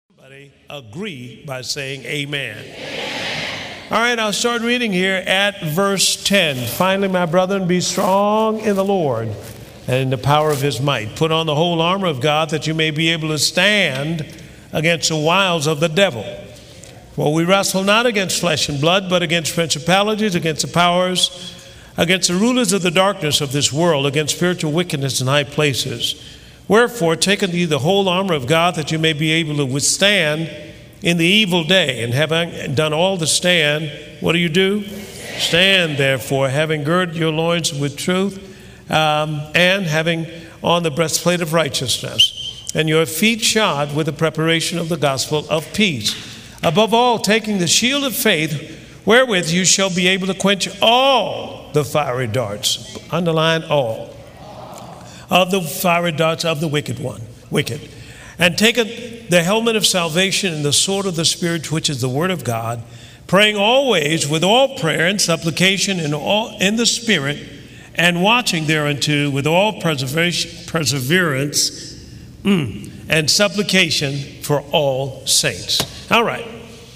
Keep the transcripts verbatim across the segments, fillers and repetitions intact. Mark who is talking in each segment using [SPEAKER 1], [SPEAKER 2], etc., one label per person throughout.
[SPEAKER 1] Somebody agree by saying amen. Amen. All right, I'll start reading here at verse ten. Finally, my brethren, be strong in the Lord and in the power of his might. Put on the whole armor of God that you may be able to stand against the wiles of the devil. For we wrestle not against flesh and blood, but against principalities, against the powers, against the rulers of the darkness of this world, against spiritual wickedness in high places. Wherefore, take unto you the whole armor of God, that you may be able to withstand in the evil day. And having done all to stand, what do you do? Stand, therefore, having girded your loins with truth, um, and having on the breastplate of righteousness, and your feet shod with the preparation of the gospel of peace. Above all, taking the shield of faith, wherewith you shall be able to quench all the fiery darts. Underline all. Of the fiery darts of the wicked one, wicked. And take the helmet of salvation and the sword of the Spirit, which is the word of God, praying always with all prayer and supplication in all in the Spirit, and watching thereunto with all perseverance, perseverance mm, and supplication for all saints. All right,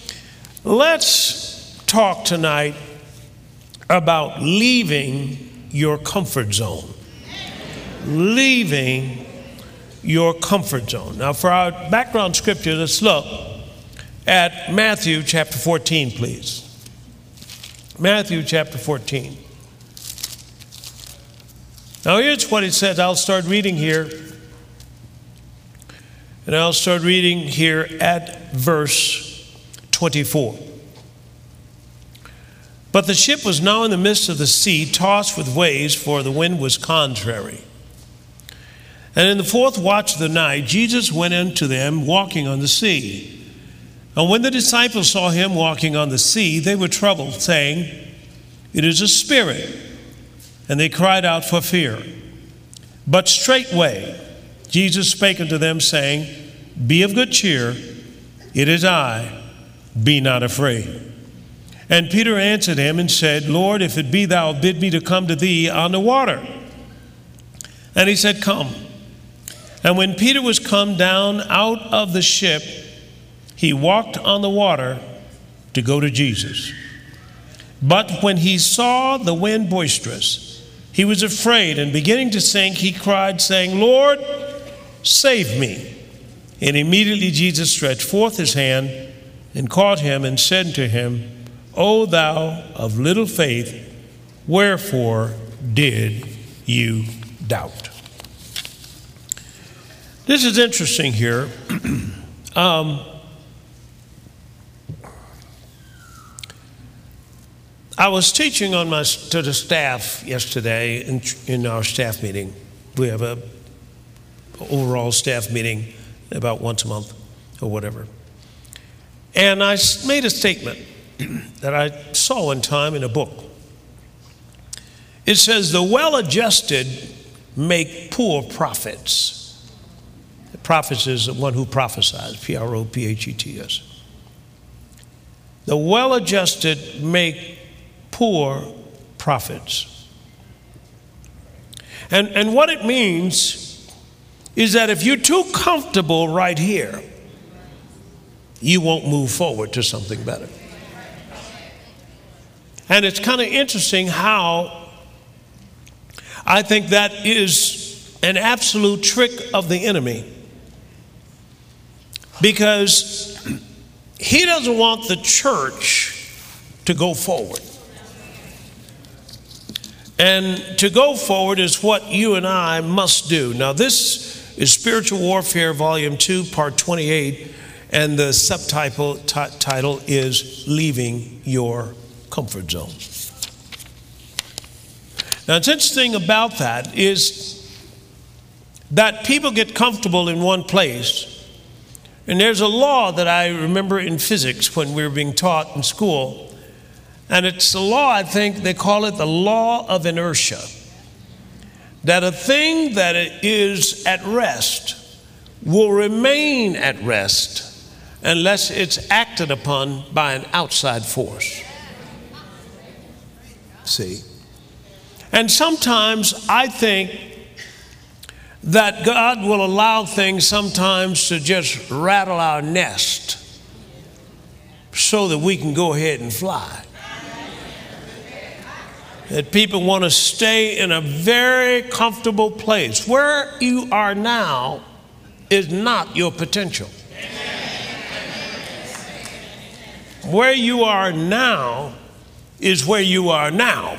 [SPEAKER 1] let's talk tonight about leaving your comfort zone. Leaving your comfort zone. Now, for our background scripture, let's look at Matthew chapter fourteen, please. Matthew chapter fourteen. Now, here's what it says. I'll start reading here. And I'll start reading here at verse twenty-four. But the ship was now in the midst of the sea, tossed with waves, for the wind was contrary. And in the fourth watch of the night, Jesus went unto them walking on the sea. And when the disciples saw him walking on the sea, they were troubled, saying, It is a spirit. And they cried out for fear. But straightway Jesus spake unto them, saying, Be of good cheer, it is I, be not afraid. And Peter answered him and said, Lord, if it be thou, bid me to come to thee on the water. And he said, Come. And when Peter was come down out of the ship, he walked on the water to go to Jesus. But when he saw the wind boisterous, he was afraid, and beginning to sink, he cried, saying, Lord, save me. And immediately Jesus stretched forth his hand and caught him and said to him, O thou of little faith, wherefore did you doubt? This is interesting here. um, I was teaching on my to the staff yesterday in, in our staff meeting. We have a overall staff meeting about once a month or whatever. And I made a statement that I saw one time in a book. It says, the well-adjusted make poor prophets. Prophets is the one who prophesies, P R O P H E T S. The well-adjusted make poor prophets. And, and what it means is that if you're too comfortable right here, you won't move forward to something better. And it's kind of interesting how I think that is an absolute trick of the enemy. Because he doesn't want the church to go forward. And to go forward is what you and I must do. Now, this is Spiritual Warfare, Volume two, Part twenty-eight, and the subtitle t- title is Leaving Your Comfort Zone. Now, what's interesting about that is that people get comfortable in one place. And there's a law that I remember in physics when we were being taught in school. And it's a law, I think they call it the law of inertia. That a thing that is at rest will remain at rest unless it's acted upon by an outside force. See? And sometimes I think that God will allow things sometimes to just rattle our nest so that we can go ahead and fly. That people want to stay in a very comfortable place. Where you are now is not your potential. Where you are now is where you are now.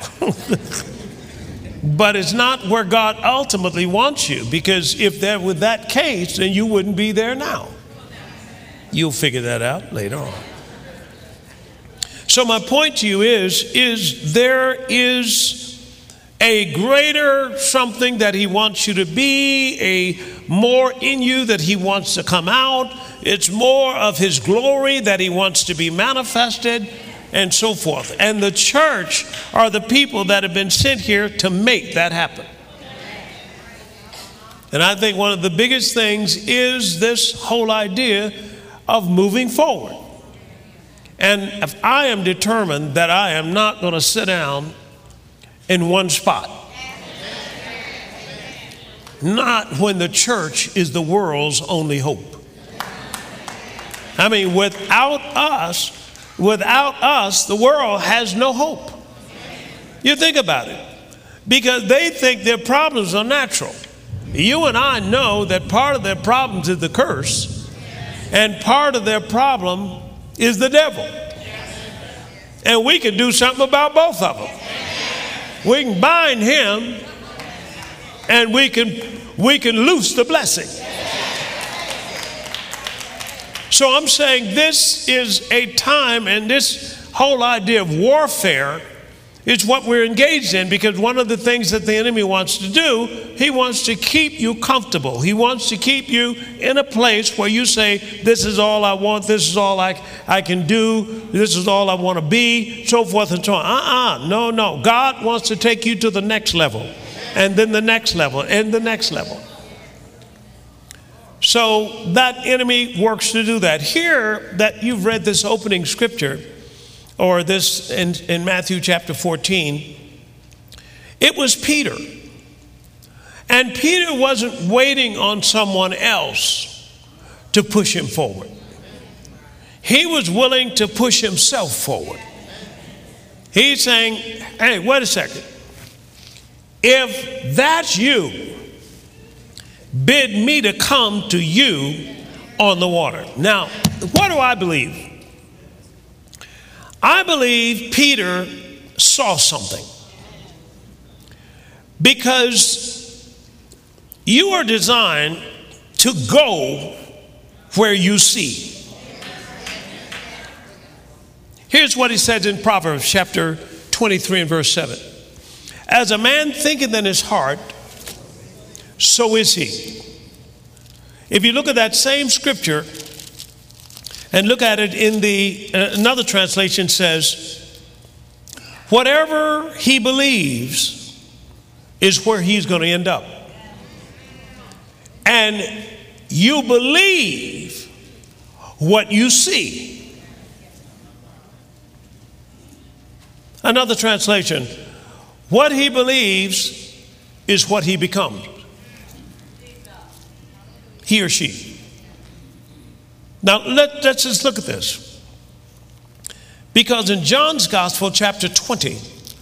[SPEAKER 1] But it's not where God ultimately wants you, because if that were that case, then you wouldn't be there now. You'll figure that out later on. So my point to you is, is there is a greater something that he wants you to be, a more in you that he wants to come out. It's more of his glory that he wants to be manifested, and so forth. And the church are the people that have been sent here to make that happen. And I think one of the biggest things is this whole idea of moving forward. And if I am determined that I am not going to sit down in one spot, not when the church is the world's only hope. I mean, without us, without us, the world has no hope. You think about it, because they think their problems are natural. You and I know that part of their problems is the curse, and part of their problem is the devil. And we can do something about both of them. We can bind him, and we can we can loose the blessing. So I'm saying this is a time, and this whole idea of warfare is what we're engaged in, because one of the things that the enemy wants to do, he wants to keep you comfortable. He wants to keep you in a place where you say, this is all I want, this is all I, I can do, this is all I want to be, so forth and so on. Uh-uh, no, no. God wants to take you to the next level, and then the next level, and the next level. So that enemy works to do that. Here, that you've read this opening scripture, or this in, in Matthew chapter fourteen, it was Peter. And Peter wasn't waiting on someone else to push him forward. He was willing to push himself forward. He's saying, hey, wait a second. If that's you, bid me to come to you on the water. Now, what do I believe? I believe Peter saw something, because you are designed to go where you see. Here's what he says in Proverbs chapter twenty-three and verse seven. As a man thinketh in his heart, so is he. If you look at that same scripture and look at it in the, uh, another translation says, whatever he believes is where he's going to end up. And you believe what you see. Another translation, what he believes is what he becomes. He or she. Now, let, let's just look at this. Because in John's Gospel, chapter twenty,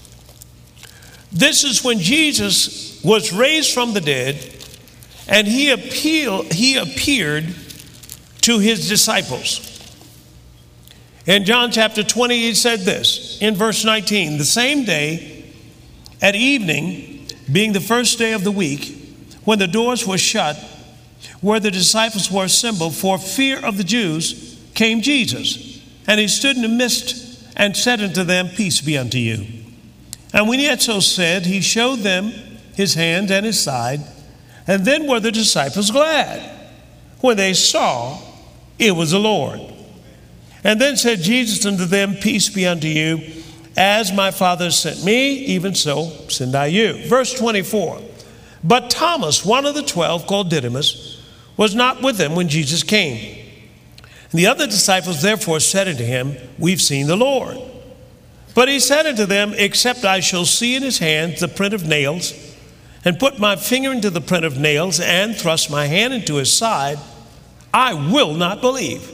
[SPEAKER 1] this is when Jesus was raised from the dead, and he, appeal, he appeared to his disciples. In John chapter twenty, he said this, in verse nineteen, the same day at evening, being the first day of the week, when the doors were shut, where the disciples were assembled for fear of the Jews, came Jesus. And he stood in the midst and said unto them, peace be unto you. And when he had so said, he showed them his hand and his side. And then were the disciples glad when they saw it was the Lord. And then said Jesus unto them, peace be unto you. As my Father sent me, even so send I you. Verse twenty-four. But Thomas, one of the twelve, called Didymus, was not with them when Jesus came. And the other disciples therefore said unto him, we've seen the Lord. But he said unto them, except I shall see in his hands the print of nails, and put my finger into the print of nails and thrust my hand into his side, I will not believe.